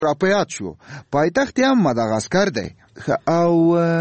را په یاد شو پایتخت یې هم مدغاسکر دی او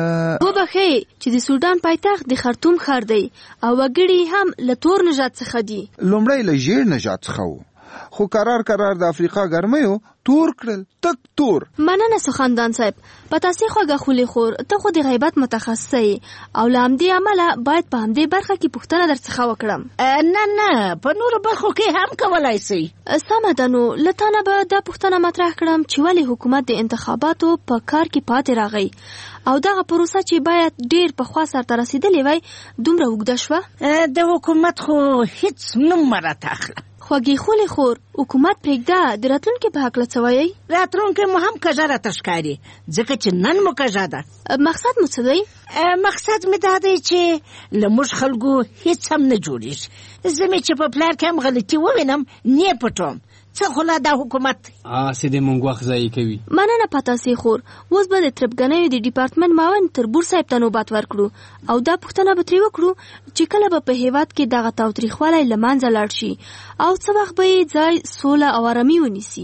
وبخښئ چې د سودان پایتخت د خرطوم ښار دی او وګړي هم له تور نژاد څخه دي. لومړی له ژیړ نژاد څخه و خو قرار د افریقا ګرمیو تور کړل تک تور. مننه سخندان صاحب په تاسې خوږه خولې خور ته خو د غیبت متخصص او له همدې عمله باید په همدې برخه کې پوښتنه درڅخه وکړم. نه په نورو برخو کې هم کولای شئ. سمه ده نو له تا نه به دا پوښتنه مطرح کړم چې ولې حکومت د انتخاباتو په کار کې پاتې راغی او دغه پروسه چې باید ډیر پخوا سرته رسېدلې وای دومره اوږده شوه. د حکومت خو هیڅ نوم راته اخله. خوږې خولې خور حکومت پرېږده د راتلونکي په هکله څه وایئ؟ راتلونکي مو هم کږه راته ښکاري ځکه چې نن مو کږه ده. مقصد مو څه دی؟ مقصد مې دا دی چې له موږ خلکو هیڅ هم نه جوړېږي. زه مې چې په پلار کې هم غلطي ووینم نه پټوم څه خو لا دا حکومت آسې د مونږ وخت ضایع کوي. مننه پتاسې خور اوس به د تربګنیو د ډیپارټمنټ معاون تربور صاحب ته نوبت ورکړو او دا پوښتنه به ترې وکړو چې کله به په هیواد کې دغه تاوتریخوالی له منځه لاړ شي او څه وخت به یې ځای سوله او آرامي ونیسي.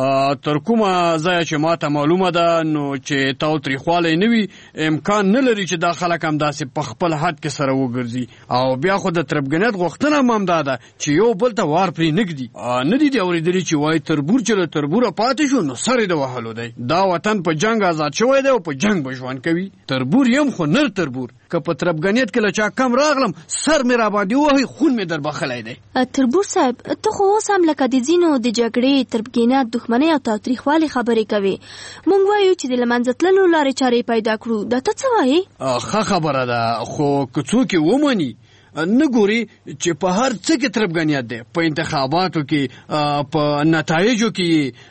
تر کومه ځایه چې ماته معلومه ده نو چې تاوتریخوالی نه وي امکان نه لري چې دا خلک همداسې په خپل حد کې سره وګرځي او بیا خو د تربګنیت غوښتنه هم همدا ده چې یو بل ته وار پرې نږدي. نه دي اورېدلي چې وایي تربور چې له تربوره پاتې شو نو سر یې د وهلو دی. دا وطن په جنګ آزاد شوی دی او په جنګ به ژوند کوي. تربور یم خو نر تربور که په تربګنیت کې له چا کم راغلم سر مې راباندې وهي خون مې در بخلی دی. تربور صاحب ته خو اوس هم لکه د ځینو د جګړې تربګنیت دښمنۍ او تاوتریخوالي خبرې کوي. مونږ وایو چې د له منځه تللو لارې چارې پیدا کړو. دا ته څه وایې؟ ښه خبره ده خو که څوک یې ومني نه ګوري چې په هر څه کې تربګنیت دی په انتخاباتو کې په نتایجو کې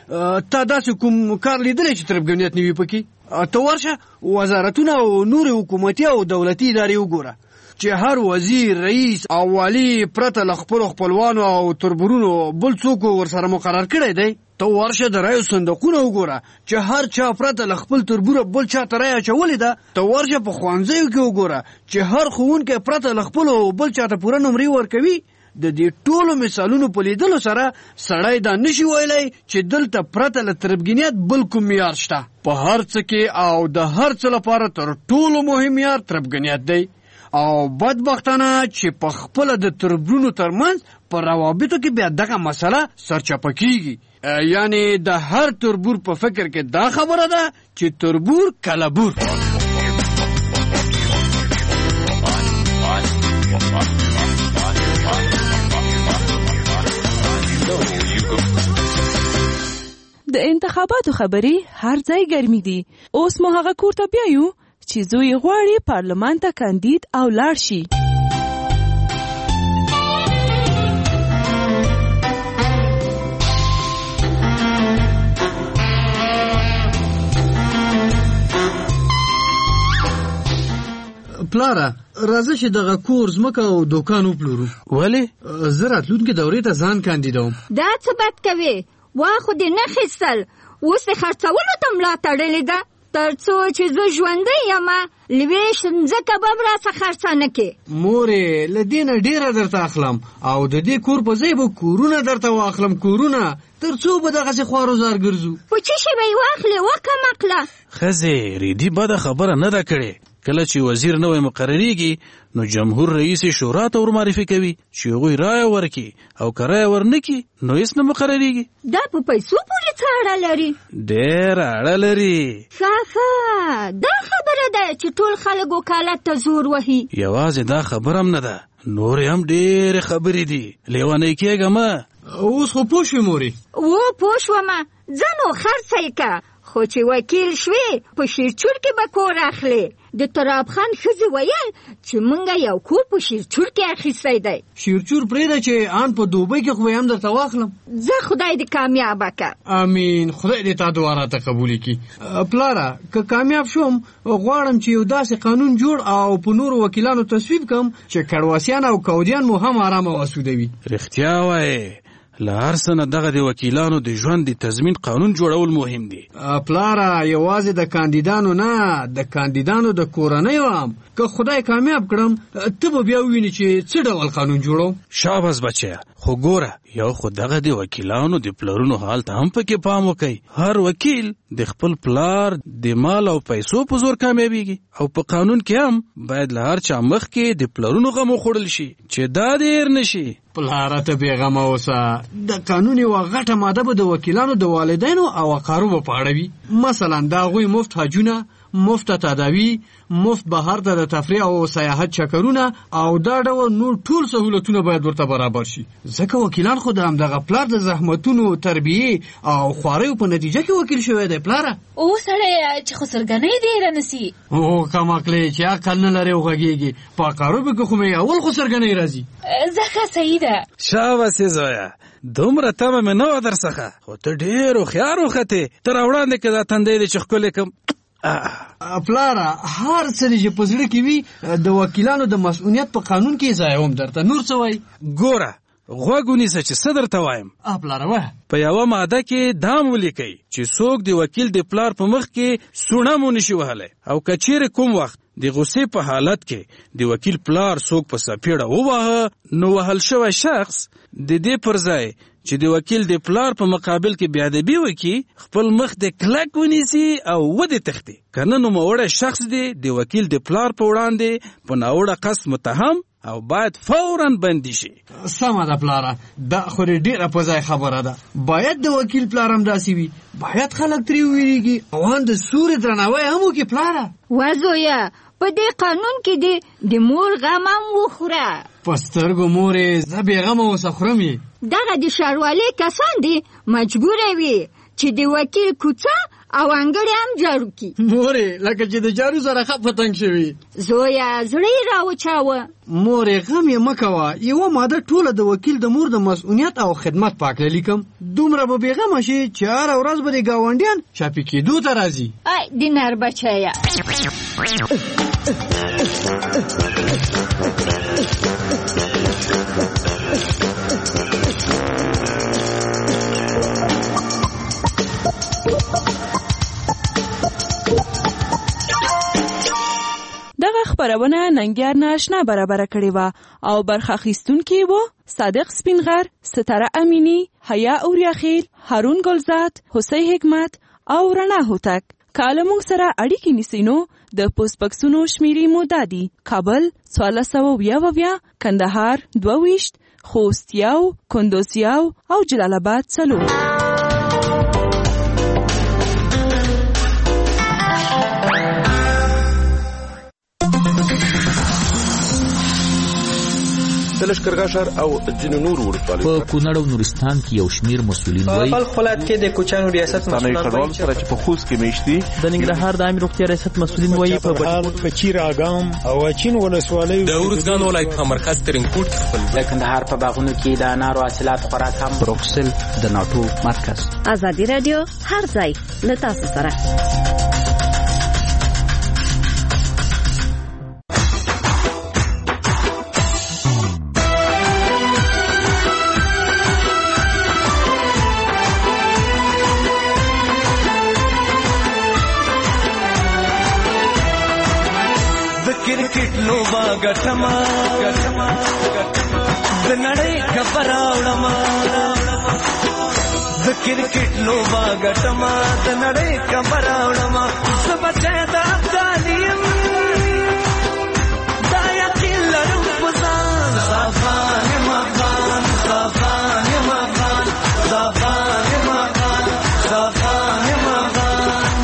تا داسې کوم کار لیدلی چې تربګنیت نه وي پکې؟ ته ورشه وزارتونه او نور حکومتي او دولتي ادارې وګوره چې هر وزیر رئیس او والی پرته له خپلو خپلوانو او تربورونو بل څوک ورسره مقرر کړی دی. ته ورشه د رایو صندوقونه وګوره چې هر چا پرته له خپل تربوره بل چا ته رایه اچولې ده. ته ورشه په ښوونځیو کې وګوره چې هر ښوونکی پرته له خپلو بل چا ته پوره نمرې ورکوي. د دې ټولو مثالونو په لیدلو سره سړی دا نشي ویلی چې دلته پرته له تربګنیت بل کوم معیار شته. په هر څه کې او د هر څه لپاره تر ټولو مهم معیار تربګنیت دی او بدبختانه چې په خپله د تربورونو ترمنځ په روابطو کې بیا دغه مسله سرچپه کیږي. یعنی د هر تربور په فکر کې دا خبره ده چې تربور کلبور. د انتخاباتو خبرې هر ځای ګرمي دي. اوس مو هغه کور ته بیایو چې زوی غواړي پارلمان ته کاندید او لاړ شي. پلاره راځه چې دغه کور ځمکه او دوکان وپلورو. ولې؟ زه راتلونکې دورې ته ځان کاندیدوم. دا څه بد کوې؟ وا خو دې نه خیستل اوس د خرڅولو ته ملا تړلې ده تر څو چې زه ژوندی یم لویشت مځکه به م راڅه خرڅه نه کې. مورې له دې نه ډېره درته اخلم او د دې کور په ځای به کورونه درته واخلم کورونه تر څو به دغسې خوارو زار ګرځو. په څه شي به یې واخلې وکم عقله. ښځې ریدي بده خبره نه ده کړې. کله چې وزیر نوی مقرریږي نو جمهور رئیس شورا ته ورمعرفي کوي چې هغوی رایه ورکړي او که رایه ورنکړي نو هېڅ نه مقرریږي. دا په پیسو پورې څه اړه لري؟ ډېره اړه لري. ښه دا خبره ده چې ټول خلک وکالت ته زور وهي. یوازې دا خبره هم نه ده نورې هم ډېرې خبرې دي. لیونی کېږه مه. اوس خو پوه شوې مورې؟ پوه شومه. ځه نو خرڅه یې که خو چې وکیل شوې په شیرچور کې به کور اخلې. د تراب خان ښځې ویل چې مونږ یو کور په شیرچور کې اخیستی دی. شیرچور پرېږده چې ان په دوبۍ کې خو به یې هم درته واخلم. زه خدای دې کامیابه که. امین. خدای دې تا دعا راته قبولې کړي. پلاره که کامیاب شوم غواړم چې یو داسې قانون جوړ او په نورو وکیلانو تصویب کړم چې کړواسیان او کودیان مو هم آرام او اسوده وي. رښتیا وایې له هر څه نه دغه د وکیلانو د ژوند د تضمین قانون جوړول مهم دي. پلاره یوازې د کاندیدانو نه د کاندیدانو د کورنیو هم که خدای کامیاب کړم ته به بیا ووینې چې څه ډول قانون جوړو. شاباس بچیه خو ګوره یو خو دغه د وکیلانو د پلرونو حال ته هم پکې پام وکئ. هر وکیل د خپل پلار د مال او پیسو په زور کامیابیږي او په قانون کې هم باید له هر چا مخکې د پلرونو غم وخوړل شي چې دا دیر نشي. پلاره ته بېغمه اوسه. د قانون یوه غټه ماده به د وکیلانو د والدینو او اقاربو په اړه وي. مثلا د هغوی مفت حجونه، مفت تداوی، مفت بهر ته د تفریح او سیاحت چکرونه او دا ډول نور ټول سهولتونه باید ورته برابر شي. ځکه وکیلان خو د همدغه پلار د زحمتونو، تربیې او خواریو په نتیجه کې وکیل شوی دی. پلاره او سړی چې خسرګنۍ دې رانسي او کماکلې چې عقل نه لري وغږېږي په اقاربو کې خو مې اول خسرګنۍ راځي. ځکه صحیح ده. شاباسې زویه، دومره تمه مې نه وه در څخه، خو ته ډېر هوښیار وختې. تر وړاندې که دا تندی دی چې ښکلی کړم. پلاره هر څه چې په زړه کې وي د وکیلانو د مسؤلیت په قانون کې ځای هم درته. نور څه وایي؟ ګوره غوږ ونیسه چې څه درته وایم. پلاره وایه. په یوه ماده کې دام ولیکئ چې څوک د وکیل د پلار په مخ کې سوڼه مو نشي وهلی، او که چیرې کوم وخت د غصې په حالت کې د وکیل پلار څوک په سپېړه وواهه، نو وهل شوی شخص د دې پر ځای چې د وکیل د پلار په مقابل کې بیادبي وکړي، خپل مخ د کلک ونیسي او ودې تښتي. که نه نوموړی شخص دی د وکیل د پلار په وړاندې په ناوړه قصد متهم او باید فوراً بندي شي. سمه ده پلاره، دا خو ډېره په ځای خبره ده. باید د وکیل پلار هم داسې وي، باید خلک ترې وویریږي او ان د سوري درناوی هم وکړي. پلاره وزویه په دې قانون کې د مور غم هم وخوره. په سترګو مورې زه بېغمه اوسه خورم یې. دغه د ښاروالۍ کسان دي مجبوره وي چې د وکیل کوڅه او انګړې هم جارو کړي. مورې لکه چې د جارو سره خپه تنګ شوي. زویه زړه یې راوچاوه. مورې غم یې مه کوه. یوه ماده ټوله د وکیل د مور د مسؤلیت او خدمت په هکله لیکم. دومره به بېغمه شي چې هره ورځ به د ګاونډیان چاپي کېدو ته راځي. ای د نر بچیه. دغه خبرونه ننګیار نه آشنا برابره کړې وه او برخه اخیستونکي وو صادق سپینغر، ستاره امینی، حیا اوریاخیل، هارون ګلزاد، حسین حکمت او رڼا هوتک. که له موږ سره اړیکې نیسئ نو د پوسټ بکسونو شمیرې مو دا دي: کابل 1488، کندهار 22، خوست 1، کندوز 1 او جلال آباد 4. د لښکرګاه ښار او ځینو نورو ولسوالیو په کونړ او نورستان کې یو شمېر مسؤلین وایي په بلخ ولایت کې د کوچیانو ریاست مسؤلان کډوالو سره چې په خوست کې میشت دي. د ننګرهار د عامې روغتیا ریاست مسؤلین وایي په چیر اګام او اچین ولسوالیو د ارزګان ولایت مرکز ترینکوټ خپل د کندهار په باغونو کې د انارو حاصلات خوراک هم بروکسل د ناټو مرکز. ازادي رادیو هر ځای له تاسو سره. ګټما د نړۍ خبر راوړما د کرکټ لوبا ګټما د نړۍ خبر راوړما سبچې د افغانیم دا یقین لرم پزان صافان مغان صافان مغان صافان مغان صافان مغان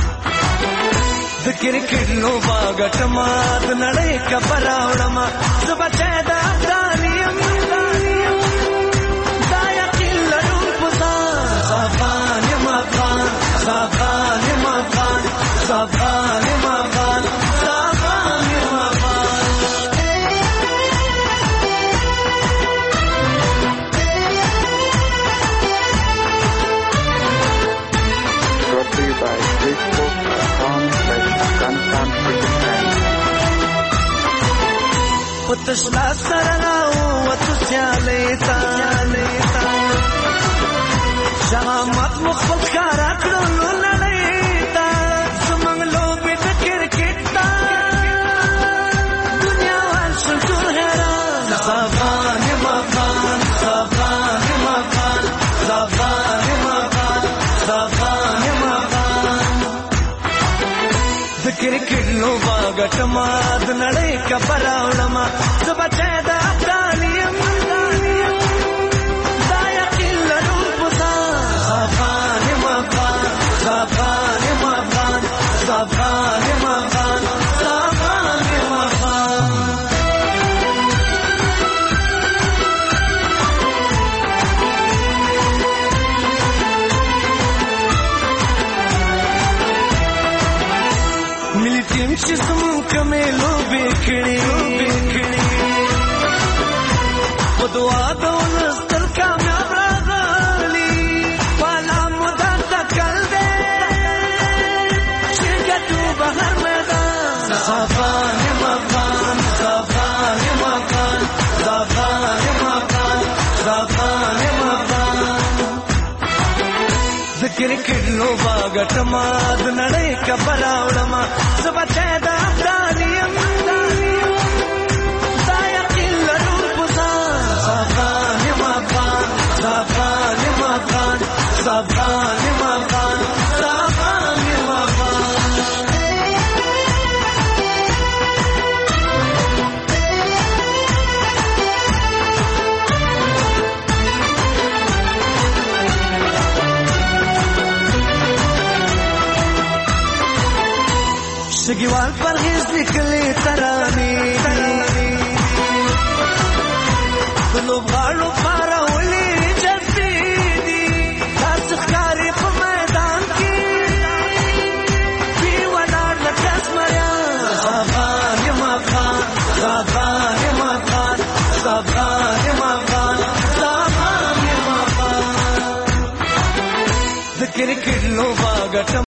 د کرکټ لوبا ګټما د نړۍ خبر راوړما سبچې د افغانیم دا یقین لرم پزان صافان مغان صافان مغان صافان مغان صافان مغان by پتشلا سرناو وتسیالیتا شامت مخبل کارا کړو نړیتا زمنګ لوبې د کرکټ تا دنیا وال شتور حیران صافان مغان صافان کرکټ لوبه ګټما د نړۍ کبر راوړما زه بچی د افغان یم دا یقین لرم په ځان افغان یم افغان افغان یم افغان افغان یم افغان افغان یم افغان ټیم چې زموږ کمې لوبې کړي په دعا د ولس تل کامیاب راغلي والا مو درته کل دی چې ګټو به هر میدان افغان یم افغان افغان یم افغان افغان یم افغان افغان یم افغان د کرکټ لوبه ګټما د نړۍ کبر راوړما زه بچی د افغان یم دا یقین لرم په ځان افغان یم افغان افغان یم افغان افغان یم افغان افغان یم افغان شګیوال پرهیز لیکلې ترانې د لوبغاړو پارولې جذبې دي داسې ښکاري په میدان کې وي ولاړ لکه زمریان افغان یم افغان افغان یم افغان افغان یم افغان افغان یم افغان د کرکټ لوبه ګټم